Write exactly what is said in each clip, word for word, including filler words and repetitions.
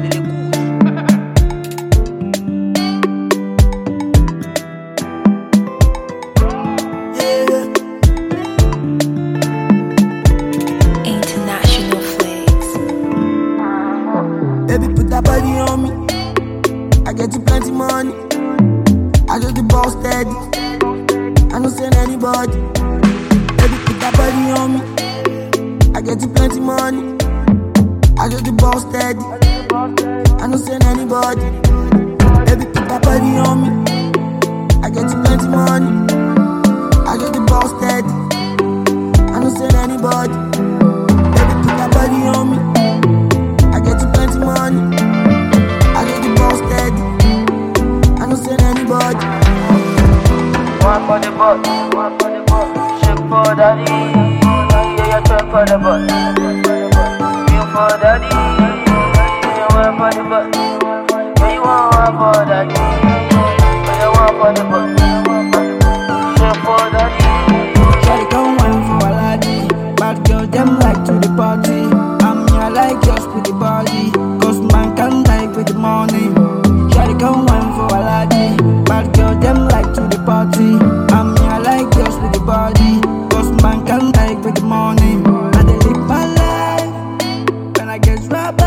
body they cool. International flags. Baby, put that body on me. I get you plenty money. I just the ball steady. I don't send anybody. Baby, put that body on me. I get you plenty money. I just the ball steady. I don't send anybody. Baby, put that body on me. I get you plenty money. I just the ball steady. I don't send anybody. Baby, put that body on me. I get you plenty money. I just the ball steady. I don't send anybody. One for the butt, one for the butt. Shake for daddy, yeah, you twerk for the butt. You for daddy, yeah, you want for the butt. Yeah, you want one for daddy, yeah, you want for the butt. Shake for daddy. Shawty come wine for a laddie. Bad girl, them like to the party. I'm me, I like just with the body. Cause man can die with the money. Shawty come wine for a laddie. Bad girl, them like to the party. I'm me, I like just with the body. Cause man can die with the money. I dey live my life when I get rubber.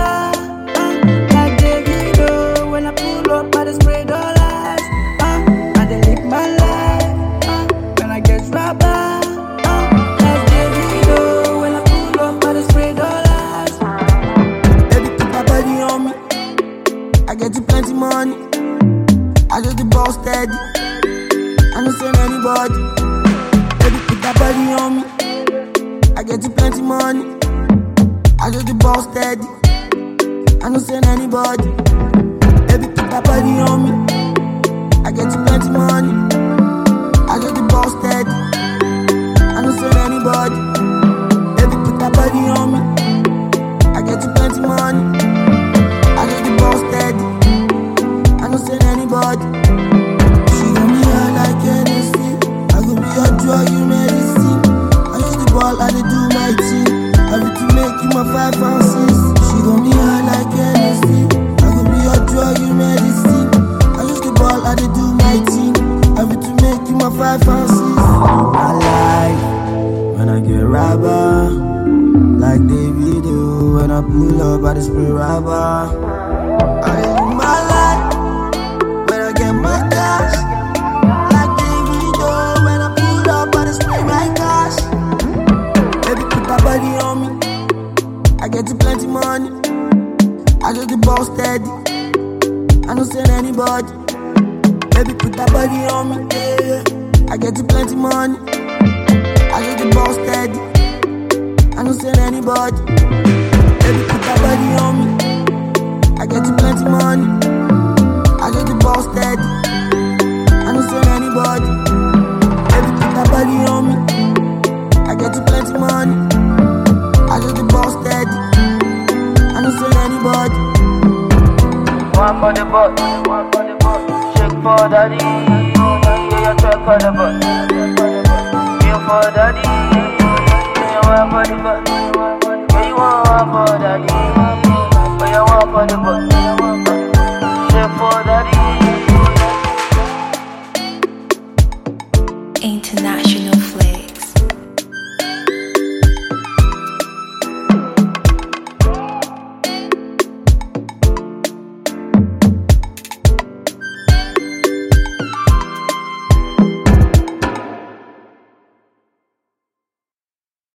Uh, like Davido, when I pull up, I dey spray dollars. Uh, I dey live my life uh, when I get rubber. Uh, like Davido, when I pull up, I dey spray dollars. Baby, put that body on me. I get you plenty money. I just the ball steady. I don't send anybody. Baby, put that body on me. I get you plenty money. I just the ball steady. I don't send anybody. Baby, put that body on me. I get you plenty money. I just the ball steady. I don't send anybody. Baby, put that body on me. I get you plenty money. I just the ball steady. I don't send anybody. She got me high like Hennessy. I could be your drug, you medicine. I use the ball, I dey do my thing. I need to make you my five and six. She got me high like Hennessy. I could be your drug, you medicine. I use the ball, I dey do my thing. I need to make you my five and six. I like when I get rubber, like Davido. When I pull up, I just spray rubber. I live my life when I get my cash, like Davido. When I pull up, I just spray my cash. Baby, put that body on me. I get you plenty money. I just the ball steady. I don't send anybody. Baby, put that body on me. Yeah. I get you plenty money. I just the ball steady. I don't send anybody. Baby, put that body on me. I get you plenty money. I just the ball steady. I don't send anybody. Baby, put that body on me. I get you plenty money. I just the ball steady. I don't send anybody. One for the butt, one for the butt. Shake for daddy, yeah, you twerk for the butt. You for daddy, yeah, you want for the butt. Yeah, you want one for daddy, yeah, you want for the butt.